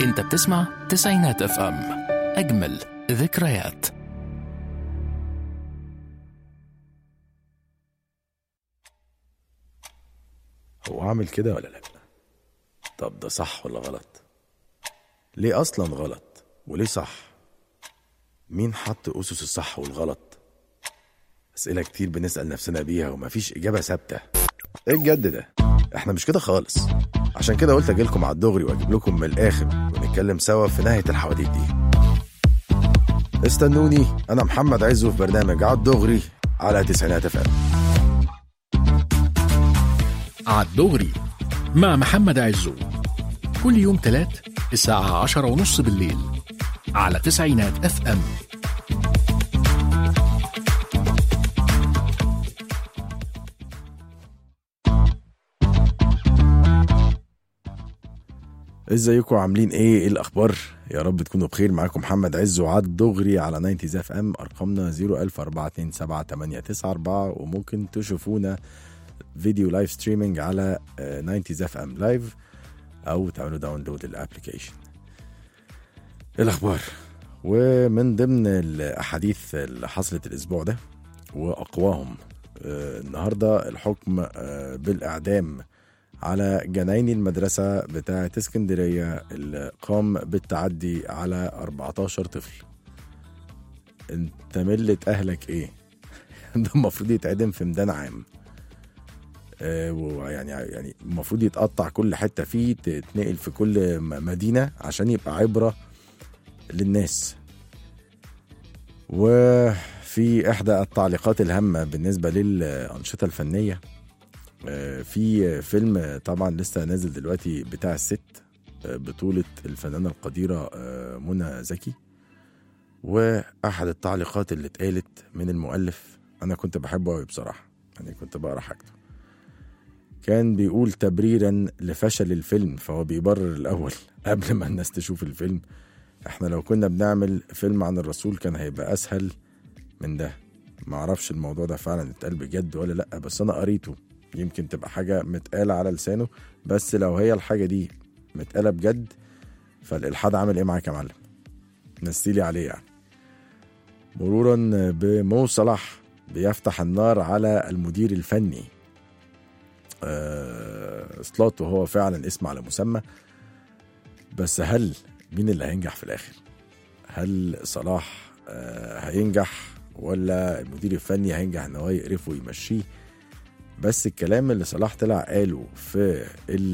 انت بتسمع تسعينات اف ام، اجمل ذكريات. هو عامل كده ولا لا؟ طب ده صح ولا غلط؟ ليه اصلا غلط وليه صح؟ مين حط اسس الصح والغلط؟ اسئله كتير بنسال نفسنا بيها ومفيش اجابه ثابته. ايه الجد ده؟ احنا مش كده خالص. عشان كده قلت اجيلكم على الدغري واجيب لكم من الاخر ونتكلم سوا في نهايه الحواديت دي. استنوني، انا محمد عزو في برنامج على الدغري على تسعينات اف ام. على الدغري مع محمد عزو، كل يوم تلات الساعة 10:30 بالليل على تسعينات اف ام. ازيكم عاملين ايه الاخبار؟ يا رب تكونوا بخير. معاكم محمد عزو على الدغري على 90 اف ام. ارقامنا 014278994 وممكن تشوفونا فيديو لايف ستريمينج على 90 اف ام لايف او تعملوا داونلود الابليكيشن. الاخبار ومن ضمن الاحاديث اللي حصلت الاسبوع ده واقواهم النهارده الحكم بالاعدام على جناين المدرسة بتاعة اسكندرية اللي قام بالتعدي على 14 طفل. انت ملة اهلك ايه؟ ده المفروض يتعدم في ميدان عام، يعني المفروض يتقطع كل حتة فيه، تتنقل في كل مدينة عشان يبقى عبرة للناس. وفي احدى التعليقات الهامة بالنسبة للأنشطة الفنية، في فيلم طبعا لسه نازل دلوقتي بتاع الست، بطولة الفنانة القديرة منى زكي. وأحد التعليقات اللي اتقالت من المؤلف أنا كنت بحبه قوي بصراحة، يعني كنت بقرأ حاجته، كان بيقول تبريرا لفشل الفيلم، فهو بيبرر الأول قبل ما الناس تشوف الفيلم. احنا لو كنا بنعمل فيلم عن الرسول كان هيبقى أسهل من ده. معرفش الموضوع ده فعلا اتقال بجد ولا لأ، بس أنا قريته، يمكن تبقى حاجة متقالة على لسانه، بس لو هي الحاجة دي متقالة بجد فالإلحاد عامل ايه معاك يا معلم؟ نسيلي عليه يعني. مرورا بمو صلاح بيفتح النار على المدير الفني. سلوت، وهو فعلا اسم على مسمى، بس هل مين اللي هينجح في الآخر؟ هل صلاح هينجح ولا المدير الفني هينجح ان هو يقرفه ويمشيه؟ بس الكلام اللي صلاح طلع قاله في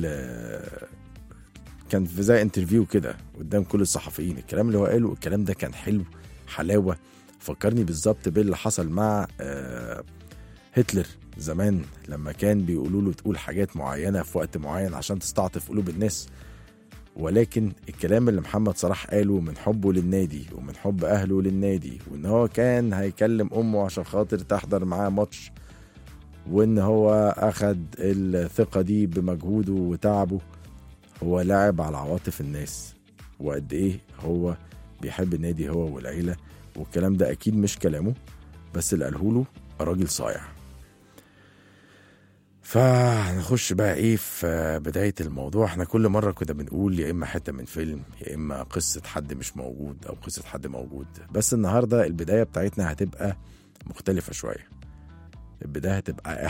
كان في زي انترفيو كده قدام كل الصحفيين، الكلام اللي هو قاله الكلام ده كان حلو حلاوة، فكرني بالظبط باللي حصل مع هتلر زمان لما كان بيقولوا له تقول حاجات معينة في وقت معين عشان تستعطف قلوب الناس. ولكن الكلام اللي محمد صلاح قاله من حبه للنادي ومن حب أهله للنادي، وإن هو كان هيكلم أمه عشان خاطر تحضر معاه ماتش، وإن هو أخد الثقة دي بمجهوده وتعبه، هو لعب على عواطف الناس وقد إيه هو بيحب النادي هو والعيلة. والكلام ده أكيد مش كلامه، بس اللي قاله له راجل صايع. فهنخش بقى ايه في بداية الموضوع. احنا كل مرة كده بنقول يا اما حتة من فيلم يا اما قصة حد مش موجود او قصة حد موجود، بس النهاردة البداية بتاعتنا هتبقى مختلفة شوية. البداية هتبقى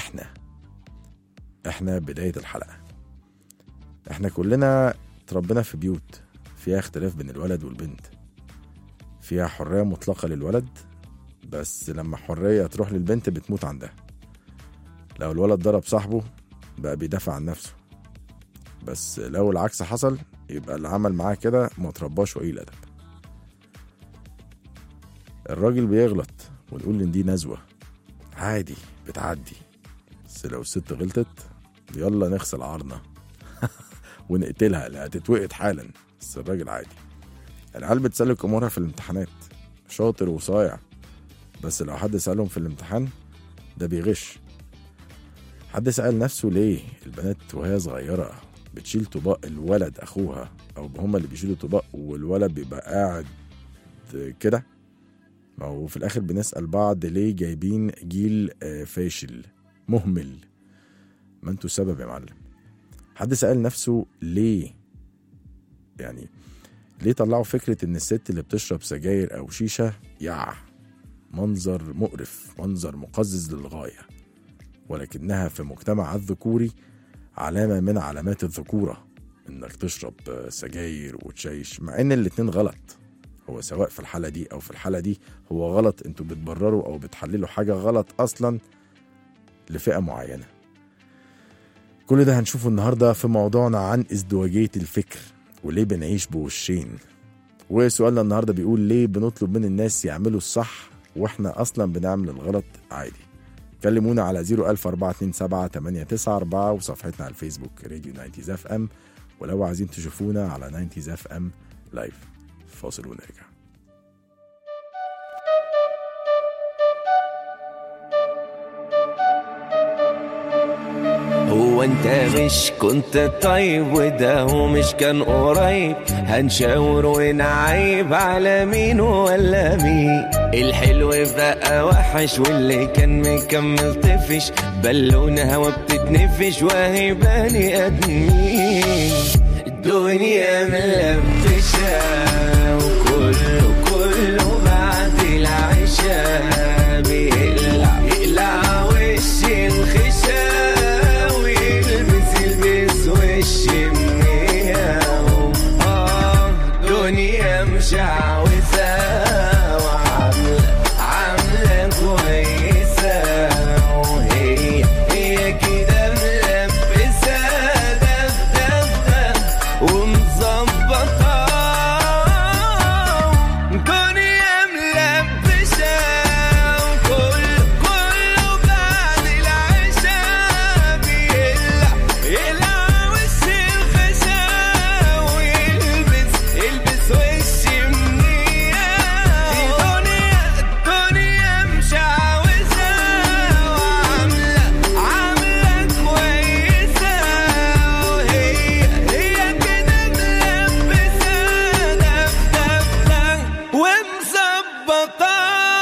احنا بداية الحلقة. احنا كلنا تربينا في بيوت فيها اختلاف بين الولد والبنت، فيها حرية مطلقة للولد، بس لما حرية تروح للبنت بتموت عندها. لو الولد ضرب صاحبه بقى بيدافع عن نفسه، بس لو العكس حصل يبقى اللي عمل معاه كده ما ترباش وقليل أدب. الراجل بيغلط ونقول ان دي نزوة عادي بتعدي، بس لو الست غلطت يلا نغسل عارنا ونقتلها، لا هتتوقت حالا. بس الراجل عادي. العيال بتسلك امورها في الامتحانات، شاطر وصايع، بس لو حد سألهم في الامتحان ده بيغش. حد سأل نفسه ليه البنات وهي صغيرة بتشيل طباق الولد أخوها، أو هما اللي بيشيلوا طباق والولد بيبقى قاعد كده؟ ما هو في الآخر بنسأل بعض ليه جايبين جيل فاشل مهمل؟ ما انتوا سبب يا معلم. حد سأل نفسه ليه يعني ليه طلعوا فكرة ان الست اللي بتشرب سجاير او شيشة منظر مقرف، منظر مقزز للغاية، ولكنها في مجتمع الذكوري علامة من علامات الذكورة انك تشرب سجاير وتشيش، مع ان الاتنين غلط. هو سواء في الحالة دي او في الحالة دي هو غلط، انتوا بتبرروا او بتحللوا حاجة غلط اصلا لفئة معينة. كل ده هنشوفه النهاردة في موضوعنا عن ازدواجية الفكر وليه بنعيش بوشين. وسؤالنا النهاردة بيقول ليه بنطلب من الناس يعملوا الصح واحنا اصلا بنعمل الغلط عادي. كلمونا على 014278994 وصفحتنا على الفيسبوك راديو 90 اف ام، ولو عايزين تشوفونا على 90 اف ام لايف. فاصل ونرجع. هو انت مش كنت طيب وده ومش كان قريب؟ هنشاور ونعيب على مين ولا مين؟ الحلو بقى وحش واللي كان مكمل طفش، بالونه هوا بتتنفش وهي بني ادمين. الدنيا ملبشة وكله بعد العشاء بيقلع وش الخشاء دنيا مشعوذة وعاملة كويسة، وهي كده ملبسة دفدفة ومظبطة. دنيا ملبسة كله بعد العشاء بيقلع وش الخشاء ويلبس وش منية. الدنيا مشعوذة وعاملة كويسة، وهي كده ملبسة دفدفة ومظبطة.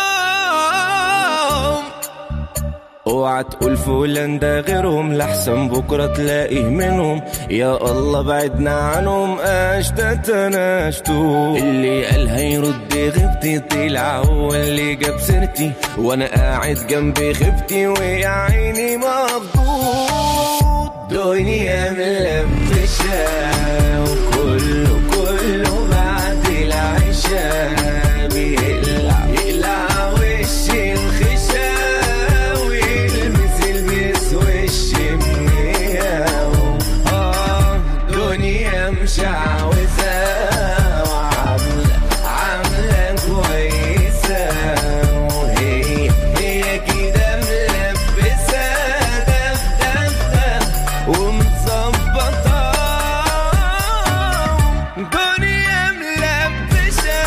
اوعى تقول فلان ده غيرهم، لحسن بكرة تلاقيه منهم. يا الله بعدنا عنهم، اشتتو اللي قال هيرد غيبتي طلع هو اللي جاب سيرتي، وانا قاعد جنبي خيبتي ويا عيني مخبوط. دنيا ملبشة وكله بعد العشاء بيقلع وش الخشاء ويلبس وش منية. دنيا مشعوذة وعاملة كويسة، وهي كده ملبسة دفدفة ومظبطة. دنيا ملبسة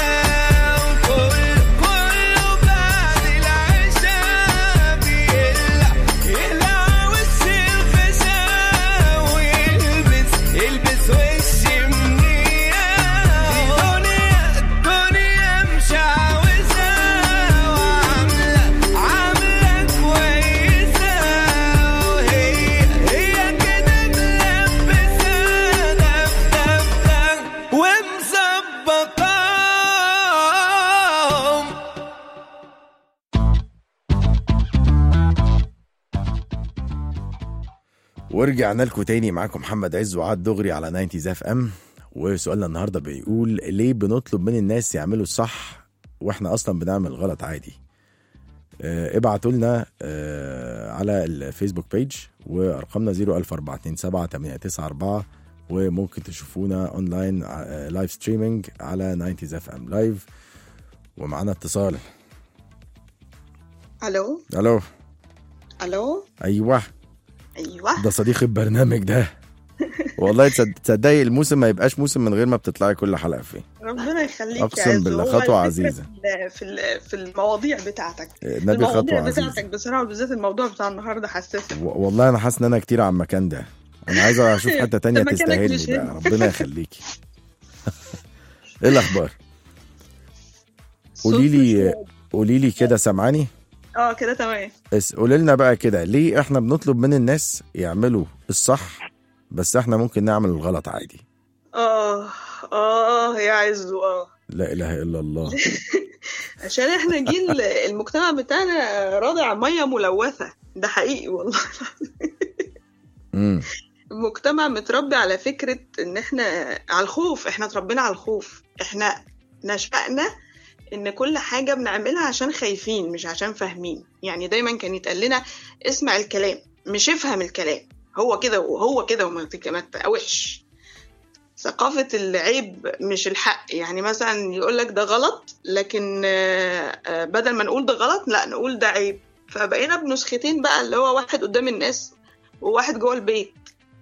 كله بعد العشاء بيقلع وش الخشاء ويلبس وش منية. دنيا مشعوذة وعاملة كويسة، وهي كده ملبسة دفدفة ومظبطة. ورجعنا لكم تاني، معاكم محمد عز وعاد دغري على 90 اف ام. وسؤالنا النهارده بيقول ليه بنطلب من الناس يعملوا الصح واحنا اصلا بنعمل غلط عادي. ابعتوا لنا على الفيسبوك بيج وارقامنا 014278994، وممكن تشوفونا اونلاين لايف ستريمينج على 90 اف ام لايف. ومعنا اتصال. الو الو. ايوه ده صديق البرنامج ده. والله تصدقي الموسم ما يبقاش موسم من غير ما بتطلعي كل حلقه فيه. ربنا يخليك، اقسم بالله خطوه عزيزه في المواضيع بتاعتك. النبي خطوه عزيزه بتاعتك بصراحه، بالذات الموضوع بتاع النهارده حساسه. والله انا حاسس ان انا كتير على المكان ده، انا عايز اشوف حته تانية تستاهلني بقى. ربنا يخليكي. ايه الاخبار؟ قولي لي كده، سامعاني؟ كده تمام. قولي لنا بقى كده، ليه احنا بنطلب من الناس يعملوا الصح بس احنا ممكن نعمل الغلط عادي؟ يا عزو لا اله الا الله. عشان احنا جيل المجتمع بتاعنا راضع ميه ملوثه، ده حقيقي والله. المجتمع متربي على فكره ان احنا على الخوف، احنا اتربينا على الخوف، احنا نشأنا ان كل حاجه بنعملها عشان خايفين مش عشان فاهمين. يعني دايما كان يتقال لنا اسمع الكلام مش افهم الكلام، هو كده وهو كده وما تقاوحش. ثقافة العيب مش الحق، يعني مثلا يقولك ده غلط لكن بدل ما نقول ده غلط لا نقول ده عيب. فبقينا بنسختين بقى، اللي هو واحد قدام الناس وواحد جوه البيت.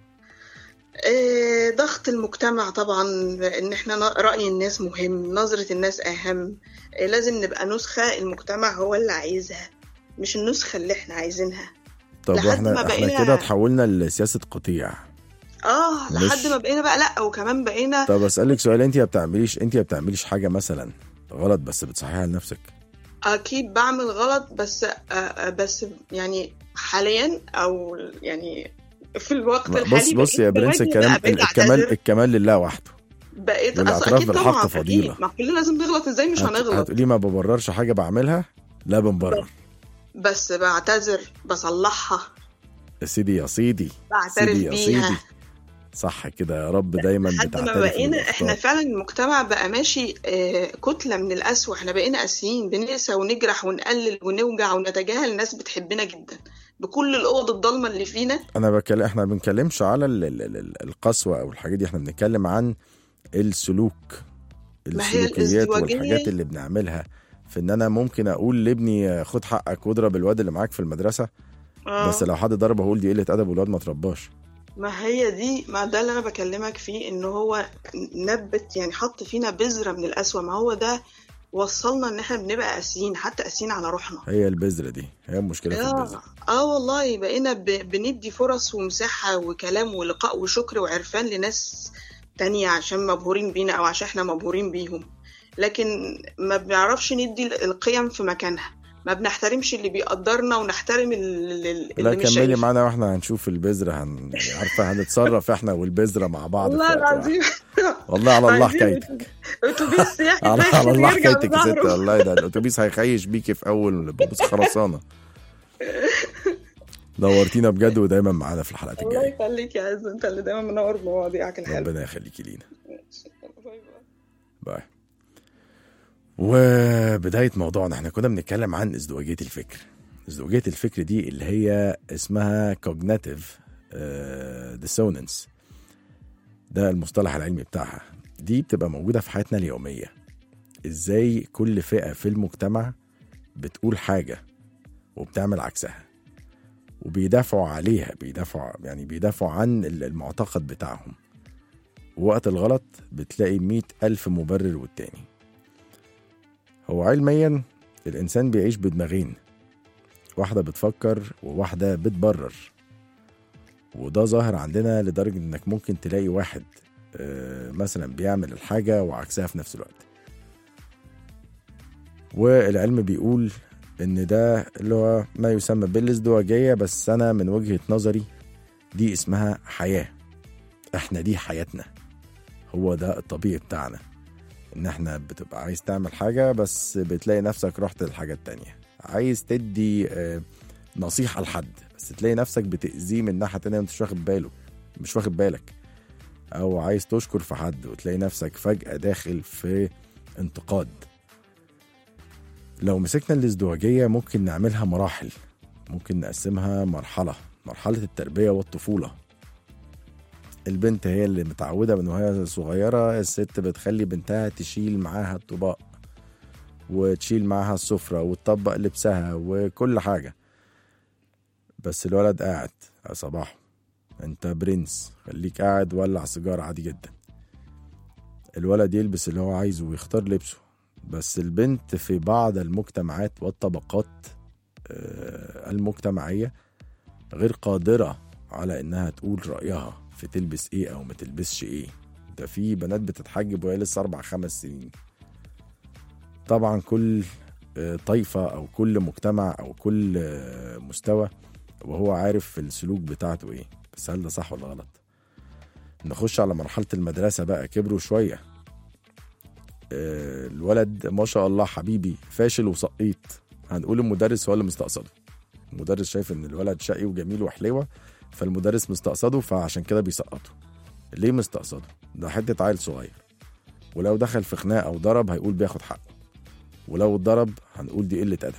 ضغط المجتمع طبعا، ان احنا رأي الناس مهم، نظرة الناس اهم. لازم نبقى نسخة المجتمع هو اللي عايزها مش النسخة اللي احنا عايزينها. طب احنا كده تحولنا لسياسة قطيع. لحد ما بقينا بقى لا، وكمان بقينا. طب اسألك سؤال، انت ما بتعمليش حاجة مثلا غلط بس بتصحيها لنفسك؟ اكيد بعمل غلط، بس يعني حاليا او يعني في الوقت الحالي. بص يا برنس، الكمال لله وحده. بقيت الاعتراف بالحق فضيلة. ما كلنا لازم نغلط، ازاي مش هنغلط؟ هتقولي ما ببررش حاجة بعملها؟ لا بنبرر، بس بعتذر، بصلحها. سيدي يا سيدي، بعترف سيدي يا بيها. سيدي. صح كده يا رب، دايما لحد ما بقينا احنا فعلا المجتمع بقى ماشي كتلة من القسوة. احنا بقينا قاسيين، بنقسى ونجرح ونقلل ونوجع ونتجاهل الناس بتحبنا جدا بكل الأوض الضلمة اللي فينا. احنا بنتكلمش على القسوة او الحاجات دي، احنا بنتكلم عن السلوك، السلوكيات والحاجات اللي بنعملها. في ان انا ممكن اقول لابني خد حقك واضرب الواد اللي معاك في المدرسة، بس لو حد ضربه هقول دي قلة ادب والواد ما ترباش. ما هي دي، ما ده اللي انا بكلمك فيه، ان هو نبت يعني حط فينا بذرة من القسوة. ما هو ده وصلنا ان احنا بنبقى قاسيين، حتى قاسيين على روحنا. هي البذرة دي هي المشكلة في البذرة. والله بقينا بندي فرص ومساحة وكلام ولقاء وشكر وعرفان لناس تانية عشان مبهورين بينا او عشان احنا مبهورين بيهم، لكن ما بنعرفش ندي القيم في مكانها. ما بنحترمش اللي بيقدرنا ونحترم اللي لا مش كملي معانا واحنا هنشوف البذرة يعني عارفة هنتصرف احنا والبذرة مع بعض. والله العظيم والله على الله حكايتك. اتوبيس سياحي على الله حكايتك يا ست. والله ده الاتوبيس هيخيش بيكي في اول بوس خرسانة. دورتينا بجد، ودايما معانا في الحلقات الجاية. الله يخليك يا عز، انت اللي دايما منور بمواضيعك الحلوة. ربنا يخليكي لينا. باي. وبداية موضوعنا احنا كنا بنتكلم عن ازدواجية الفكر. ازدواجية الفكر دي اللي هي اسمها cognitive dissonance، ده المصطلح العلمي بتاعها. دي بتبقى موجودة في حياتنا اليومية. ازاي كل فئة في المجتمع بتقول حاجة وبتعمل عكسها، وبيدافعوا عليها، بيدافعوا عن المعتقد بتاعهم. ووقت الغلط بتلاقي 100,000 مبرر والتاني. هو علميا الإنسان بيعيش بدماغين، واحدة بتفكر وواحدة بتبرر. وده ظاهر عندنا لدرجة إنك ممكن تلاقي واحد مثلا بيعمل الحاجة وعكسها في نفس الوقت. والعلم بيقول إن ده اللي هو ما يسمى بالازدواجية، بس أنا من وجهة نظري دي اسمها حياة. احنا دي حياتنا، هو ده الطبيعي بتاعنا. ان احنا بتبقى عايز تعمل حاجة بس بتلاقي نفسك رحت للحاجة التانية. عايز تدي نصيحة لحد بس تلاقي نفسك بتأذيه من ناحية تانية مش واخد بالك. او عايز تشكر في حد وتلاقي نفسك فجأة داخل في انتقاد. لو مسكنا الازدواجية ممكن نعملها مراحل، ممكن نقسمها مرحلة التربية والطفولة. البنت هي اللي متعودة من وهي صغيرة، الست بتخلي بنتها تشيل معاها الطباق وتشيل معاها السفرة وتطبق لبسها وكل حاجة. بس الولد قاعد يا صباح، انت برنس، خليك قاعد ولع سيجارة عادي جدا. الولد يلبس اللي هو عايزه ويختار لبسه. بس البنت في بعض المجتمعات والطبقات المجتمعية غير قادرة على انها تقول رأيها في تلبس ايه او ما تلبسش ايه. ده في بنات بتتحجب وهي لسه 4-5 سنين. طبعا كل طائفة او كل مجتمع او كل مستوى وهو عارف السلوك بتاعته ايه، بس هل ده صح ولا غلط؟ نخش على مرحلة المدرسة بقى، كبروا شوية. الولد ما شاء الله حبيبي فاشل وسقيط، هنقول المدرس هو اللي مستقصده. المدرس شايف ان الولد شقي وجميل وحلوة، فالمدرس مستقصده، فعشان كده بيسقطه. ليه مستقصده؟ ده حتة عيل صغير، ولو دخل في خناقة او ضرب هيقول بياخد حقه، ولو اتضرب هنقول دي قلة أدب.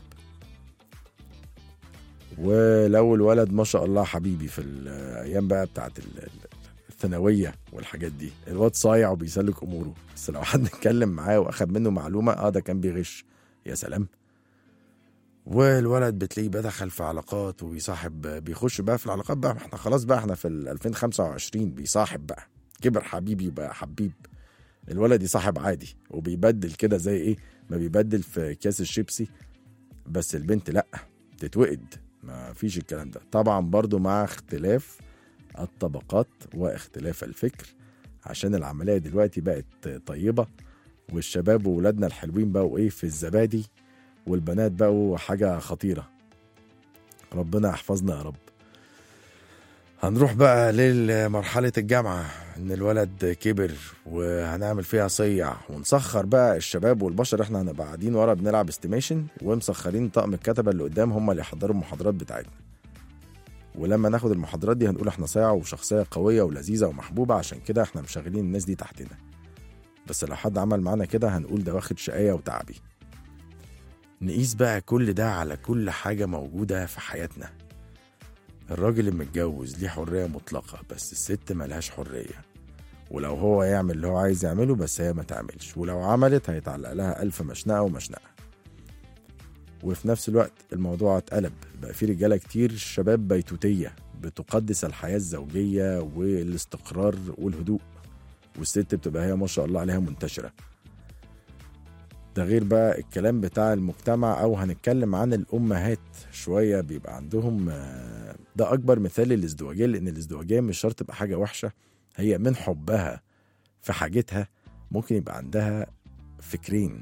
ولو الولد ما شاء الله حبيبي في الأيام بقى بتاعت الثانوية والحاجات دي، الواد صايع وبيسلك أموره، بس لو حد اتكلم معاه وأخد منه معلومة ده كان بيغش، يا سلام. والولد بتلاقيه بقى دخل في علاقات وبيصاحب، بيخش بقى في العلاقات بقى، احنا خلاص بقى احنا في 2025 بيصاحب بقى، كبر حبيبي بقى حبيب. الولد يصاحب عادي وبيبدل كده زي ايه ما بيبدل في كاس الشيبسي، بس البنت لأ، تتوقد، ما فيش الكلام ده. طبعا برضو مع اختلاف الطبقات واختلاف الفكر، عشان العملية دلوقتي بقت طيبة، والشباب وولادنا الحلوين بقوا ايه في الزبادي، والبنات بقوا حاجة خطيرة. ربنا يحفظنا يا رب. هنروح بقى لمرحلة الجامعة، ان الولد كبر وهنعمل فيها صيع، ونسخر بقى الشباب والبشر. احنا هنبقى قاعدين ورا بنلعب استيميشن، ومسخرين طقم الكتبة اللي قدام هم اللي يحضروا المحاضرات بتاعتنا. ولما ناخد المحاضرات دي هنقول احنا صيع وشخصية قوية ولذيذة ومحبوبة، عشان كده احنا مشغلين الناس دي تحتنا. بس لو حد عمل معانا كده هنقول ده واخد شقاية وتعبي. نقيس بقى كل ده على كل حاجة موجودة في حياتنا. الراجل المتجوز ليه حرية مطلقة، بس الست ملهاش حرية، ولو هو يعمل اللي هو عايز يعمله بس هي ما تعملش، ولو عملت هيتعلق لها 1000 مشنقة ومشنقة. وفي نفس الوقت الموضوع اتقلب، بقى في رجالة كتير شباب بيتوتية بتقدس الحياة الزوجية والاستقرار والهدوء، والست بتبقى هي ما شاء الله عليها منتشرة. ده غير بقى الكلام بتاع المجتمع، او هنتكلم عن الامهات شوية، بيبقى عندهم ده اكبر مثال للازدواجية، لان الازدواجية مش شرط تبقى حاجة وحشة، هي من حبها في حاجتها ممكن يبقى عندها فكرين.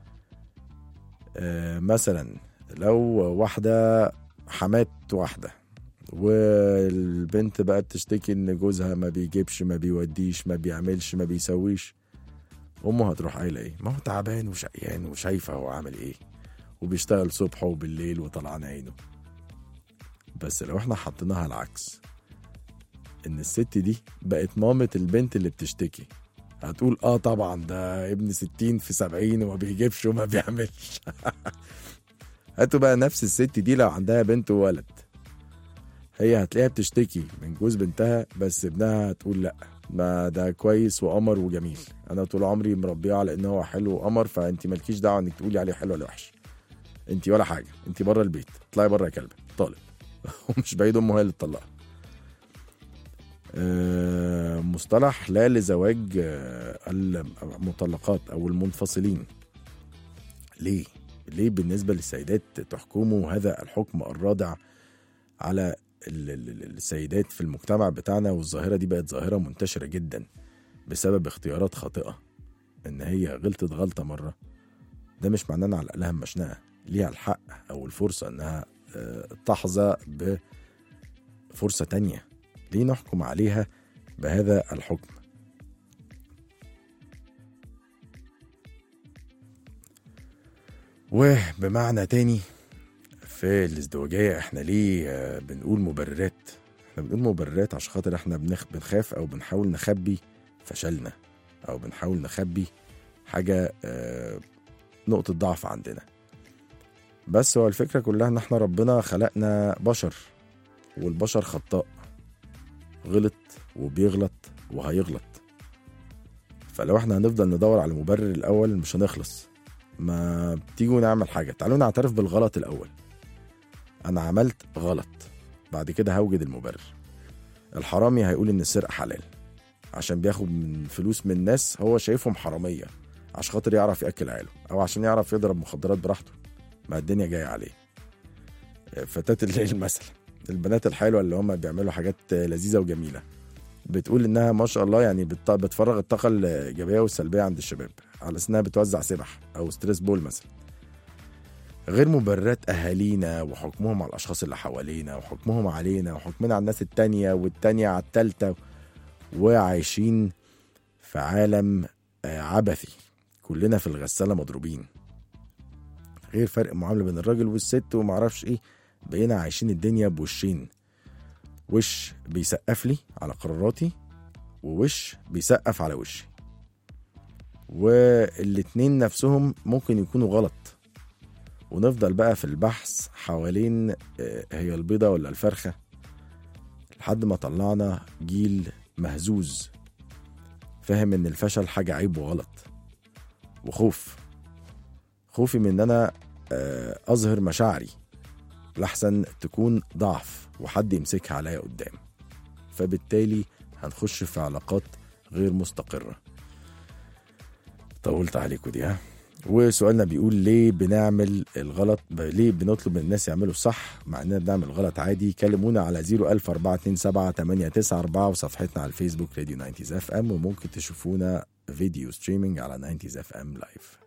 مثلا لو واحدة حمات واحدة، والبنت بقى بتشتكي ان جوزها ما بيجيبش ما بيوديش ما بيعملش ما بيسويش، امه هتروح قايله ايه؟ ما هو تعبان وشقيان وشايفه هو عامل ايه، وبيشتغل صبح وبالليل وطلعان عينه. بس لو احنا حطيناها العكس، ان الست دي بقت مامة البنت اللي بتشتكي، هتقول طبعا ده ابن 60 في 70 وما بيجيبش وما بيعملش. هاتوا بقى نفس الست دي لو عندها بنت وولد، هي هتلاقيها بتشتكي من جوز بنتها، بس ابنها هتقول لا، ما ده كويس وقمر وجميل، انا طول عمري مربيه على ان هو حلو وقمر، فانت مالكيش دعوه انك تقولي عليه حلو ولا وحش، انت ولا حاجه، انت بره البيت، اطلعي بره يا كلبه طالب. ومش بعيد امه هي اللي تطلقها. مصطلح لا لزواج المطلقات او المنفصلين. ليه بالنسبه للسيدات تحكموا هذا الحكم الرادع على السيدات في المجتمع بتاعنا؟ والظاهرة دي بقت ظاهرة منتشرة جدا بسبب اختيارات خاطئة، ان هي غلطت غلطة مرة، ده مش معناه انها على الأقلها مشنقة، ليها الحق او الفرصة انها تحظى بفرصة تانية. ليه نحكم عليها بهذا الحكم؟ وبمعنى تاني في الازدواجية، احنا ليه بنقول مبررات؟ احنا بنقول مبررات عشان خاطر احنا بنخاف او بنحاول نخبي فشلنا، او بنحاول نخبي حاجة نقطة ضعف عندنا. بس هو الفكرة كلها ان احنا ربنا خلقنا بشر، والبشر خطاء، غلط وبيغلط وهيغلط. فلو احنا هنفضل ندور على مبرر الاول مش هنخلص. ما بتيجوا نعمل حاجة، تعالوا نعترف بالغلط الاول. انا عملت غلط، بعد كده هوجد المبرر. الحرامي هيقول ان السرقة حلال عشان بياخد من فلوس من ناس هو شايفهم حرامية، عشان خاطر يعرف يأكل عياله، او عشان يعرف يضرب مخدرات براحته، ما الدنيا جاية عليه. فتاة الليل مثلا، البنات الحلوة اللي هم بيعملوا حاجات لذيذة وجميلة، بتقول انها ما شاء الله يعني بتفرغ الطاقة الإيجابية والسلبية عند الشباب على انها بتوزع سبح او ستريس بول مثلا. غير مبررات أهالينا وحكمهم على الأشخاص اللي حوالينا، وحكمهم علينا، وحكمنا على الناس التانية والتانية على التالتة، وعايشين في عالم عبثي، كلنا في الغسالة مضروبين، غير فرق معاملة بين الراجل والست ومعرفش ايه. بقينا عايشين الدنيا بوشين، وش بيسقف لي على قراراتي ووش بيسقف على وشي، والاتنين نفسهم ممكن يكونوا غلط. ونفضل بقى في البحث حوالين هي البيضة ولا الفرخة، لحد ما طلعنا جيل مهزوز فاهم ان الفشل حاجة عيب وغلط، خوفي من ان انا اظهر مشاعري لحسن تكون ضعف وحد يمسكها عليا قدام، فبالتالي هنخش في علاقات غير مستقرة. طولت عليكم دي ها. وسؤالنا بيقول ليه بنعمل الغلط، ليه بنطلب من الناس يعملوا الصح مع اننا بنعمل غلط عادي؟ كلمونا على 014278994 وصفحتنا على الفيسبوك راديو 90 اف ام، وممكن تشوفونا فيديو ستريمينج على 90 اف ام لايف.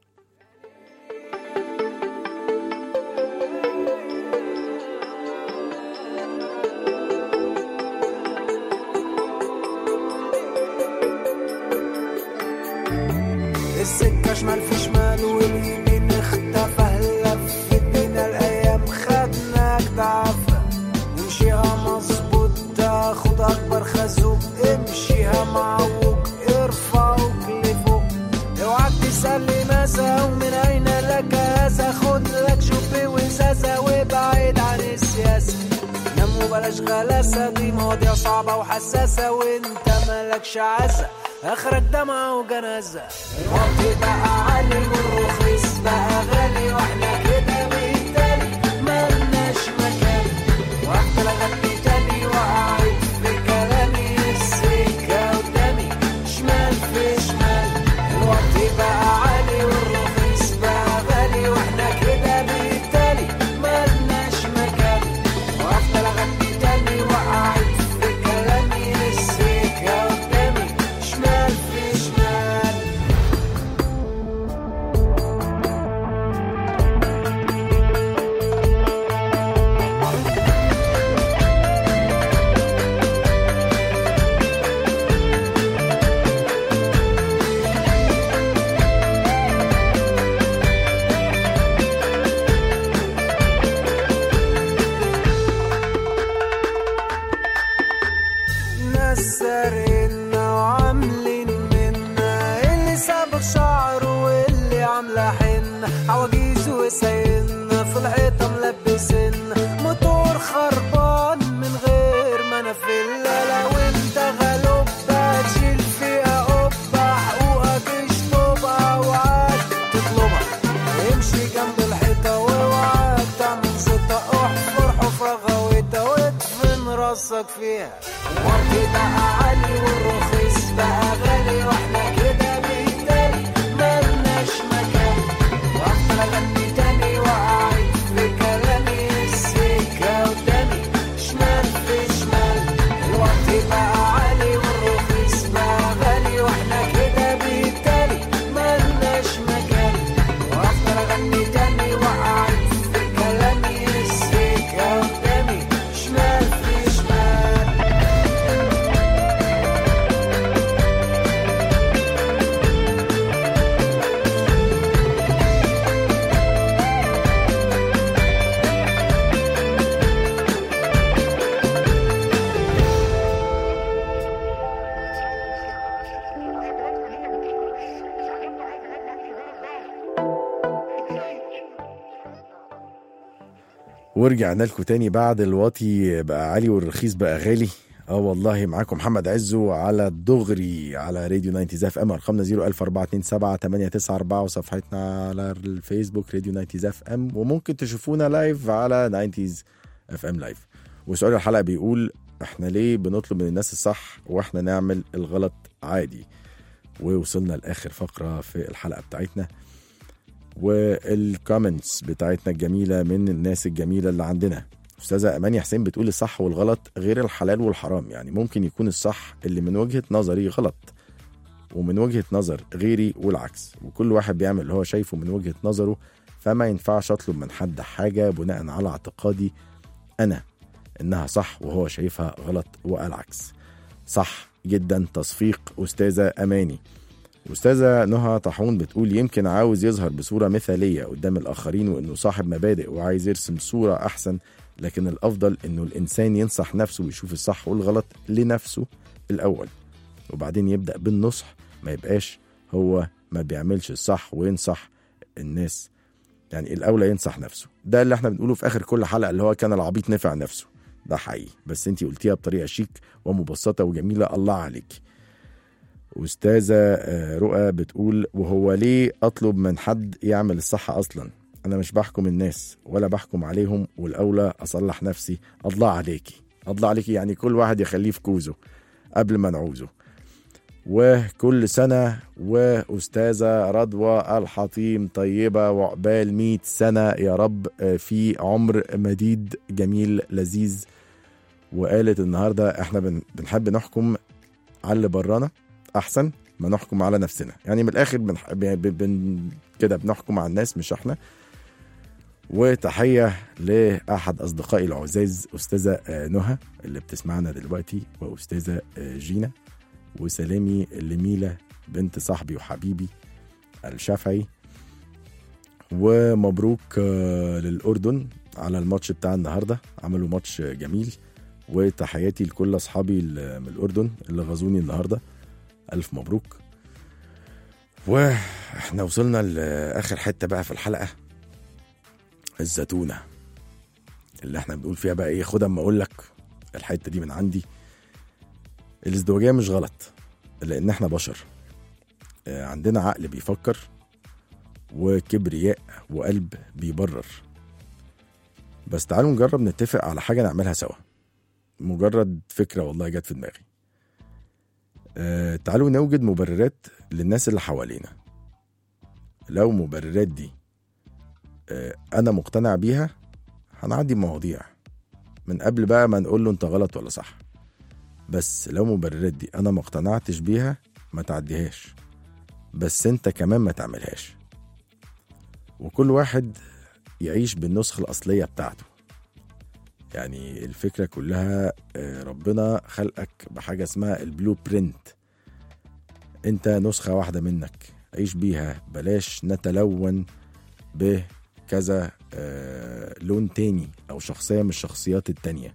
السكة شمال في شمال واليمين اختفى، لفت بينا الايام خدناك ضعفة، نمشيها مظبوط تاخد اكبر خازوق، امشيها معوج ارفعوك لفوق، اوعك تسألي ماذا ومن اين لك هذا، خد لك شوبي وزازة وابعد عن السياسة، نام وبلاش غلاسة، دي مواضيع صعبة وحساسة وانت مالكش عزة، اخرك دمعة وجنازة. الوقت بقى عالي والرخيص بقى غالي، واحنا كده بالتالي ملناش مكان، واحدة لغني تاني وقعت في كلامي، السكة قدامي شمال في شمال. الوقت بقى عالي والرخيص بقى غالي، واحنا كده بالتالي ملناش مكان، واحدة لغني تاني وقعت في كلامي، السكة قدامي شمال في شمال. ناس سارقنا وعاملين منا، اللي سابق شعره واللي عامله حنة، عواجيز وسايقنا في الحيطة ملبسنا، موتور خربان من غير ما انا في الليلة، وانت غلوب تشيل فيها قبة، حقوقك اشطبها وعاد تطلبها، امشي جنب الحيطة واوعى تعمل زيطة، احفر حفرة غويطة وادفن راسك فيها. الوقت بقى عالي والرخيص بقى غالي، واحنا كده بالتالي ملناش مكان، واحدة غني تاني وقعت في كلامي، السكة قدامي شمال في شمال. الوقت بقى عالي والرخيص بقى غالي، واحنا كده بالتالي ملناش مكان، واحدة غني تاني وقعت في كلامي، السكة قدامي شمال في شمال. ورجعنا لكم تاني بعد الواطي بقى عالي والرخيص بقى غالي. والله معاكم محمد عزو على الدغري على راديو 90 اف ام، ارقامنا 014278994 وصفحتنا على الفيسبوك راديو 90 اف ام، وممكن تشوفونا لايف على 90 اف ام لايف. وسؤال الحلقة بيقول احنا ليه بنطلب من الناس الصح واحنا نعمل الغلط عادي؟ ووصلنا لاخر فقرة في الحلقة بتاعتنا، والكومنتس بتاعتنا الجميلة من الناس الجميلة اللي عندنا. أستاذة أماني حسين بتقول الصح والغلط غير الحلال والحرام، يعني ممكن يكون الصح اللي من وجهة نظري غلط ومن وجهة نظر غيري والعكس، وكل واحد بيعمل اللي هو شايفه من وجهة نظره، فما ينفعش أطلب من حد حاجة بناء على اعتقادي أنا إنها صح وهو شايفها غلط والعكس. صح جدا تصفيق أستاذة أماني. أستاذة نهى طاحون بتقول يمكن عاوز يظهر بصورة مثالية قدام الآخرين وإنه صاحب مبادئ وعايز يرسم صورة أحسن، لكن الأفضل إنه الإنسان ينصح نفسه ويشوف الصح والغلط لنفسه الأول، وبعدين يبدأ بالنصح، ما يبقاش هو ما بيعملش الصح وينصح الناس. يعني الأولى ينصح نفسه. ده اللي احنا بنقوله في آخر كل حلقة، اللي هو كان العبيط نفع نفسه. ده حقيقي، بس انتي قلتيها بطريقة شيك ومبسطة وجميلة، الله عليك. أستاذة رؤى بتقول وهو ليه أطلب من حد يعمل الصح أصلا؟ أنا مش بحكم الناس ولا بحكم عليهم، والأولى أصلح نفسي. الله عليكي، الله عليكي. يعني كل واحد يخليه في كوزه قبل ما نعوزه. وكل سنة وأستاذة رضوى الحطيم طيبة وعقبال 100 سنة يا رب، في عمر مديد جميل لذيذ. وقالت النهاردة احنا بنحب نحكم على اللي برانا أحسن ما نحكم على نفسنا. يعني من الآخر كده بنحكم على الناس مش احنا. وتحية لأحد أصدقائي العزاز أستاذة نهى اللي بتسمعنا دلوقتي، وأستاذة جينا، وسلامي لميلة بنت صاحبي وحبيبي الشافعي. ومبروك للأردن على الماتش بتاع النهاردة، عملوا ماتش جميل. وتحياتي لكل أصحابي من الأردن اللي غزوني النهاردة، ألف مبروك. وإحنا وصلنا لآخر حتة بقى في الحلقة، الزتونة اللي احنا بنقول فيها بقى ايه. خد اما اقول لك الحتة دي من عندي. الازدواجية مش غلط، لان احنا بشر، عندنا عقل بيفكر وكبرياء وقلب بيبرر. بس تعالوا نجرب نتفق على حاجة نعملها سوا، مجرد فكرة والله جت في دماغي. تعالوا نوجد مبررات للناس اللي حوالينا. لو مبررات دي انا مقتنع بيها هنعدي مواضيع من قبل بقى ما نقول له انت غلط ولا صح. بس لو مبررات دي انا ما اقتنعتش بيها ما تعديهاش، بس انت كمان ما تعملهاش. وكل واحد يعيش بالنسخة الأصلية بتاعته. يعني الفكرة كلها ربنا خلقك بحاجة اسمها البلو برينت، انت نسخة واحدة منك، عيش بيها، بلاش نتلون بكذا لون تاني أو شخصية من الشخصيات التانية.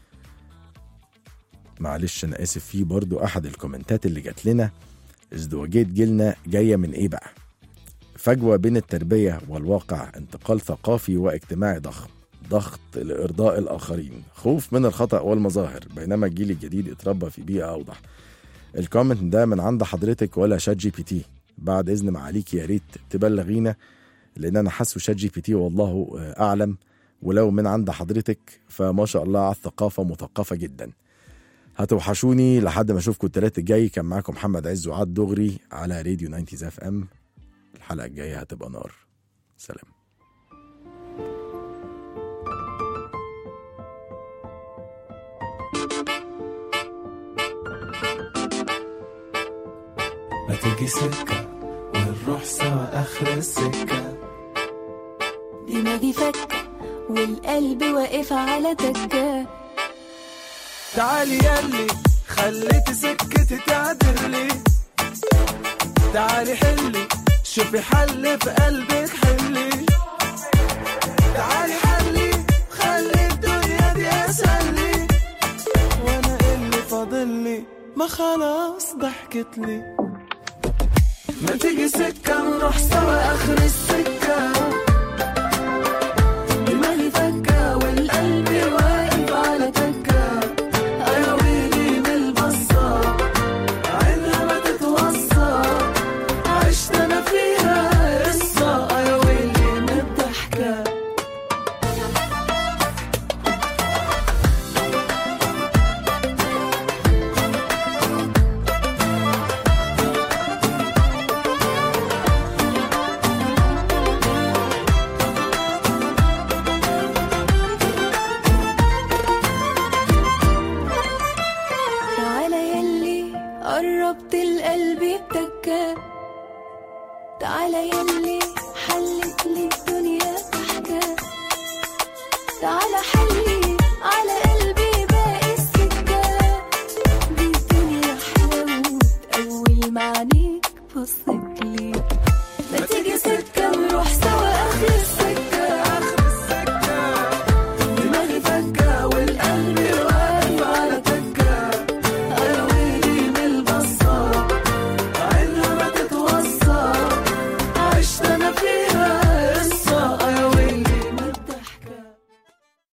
معلش أنا آسف، فيه برضو أحد الكومنتات اللي جات لنا، ازدواجية جيلنا جاية من إيه بقى؟ فجوة بين التربية والواقع، انتقال ثقافي واجتماعي ضخم، ضغط لإرضاء الآخرين، خوف من الخطأ والمظاهر، بينما الجيل الجديد اتربى في بيئة أوضح. الكومنت ده من عند حضرتك ولا شات جي بي تي؟ بعد إذن معاليك يا ريت تبلغينا، لأن أنا حاسه شات جي بي تي والله أعلم. ولو من عند حضرتك فما شاء الله على الثقافة، مثقفة جدا. هتوحشوني لحد ما أشوفكم التلات الجاي. كان معاكم محمد عز وعاد دغري على راديو 90 FM. الحلقة الجاية هتبقى نار. سلام. ما تجي سكة ونروح سوا آخر السكة، دماغي فكة والقلب واقف على تكة. تعالي ياللي خليتي سكتي تعبر لي، تعالي حلي شوفي حل في قلبك حلي، تعالي حلي خلي الدنيا دي أسهلي، وانا اللي فاضلي ما خلاص ضحكت لي. ما تيجي سكة نروح سوا آخر السكة، دماغي فكة والقلب واقف على تكة، يا ويلي من البصة عينها ما تتوصى، عشت أنا فيها قصة، يا ويلي من الضحكة. قربت القلب بتكة، تعالى يلي حلت لي الدنيا ضحكة، تعالى حلي على قلبي باقي السكة، دي الدنيا حلوة. بصيت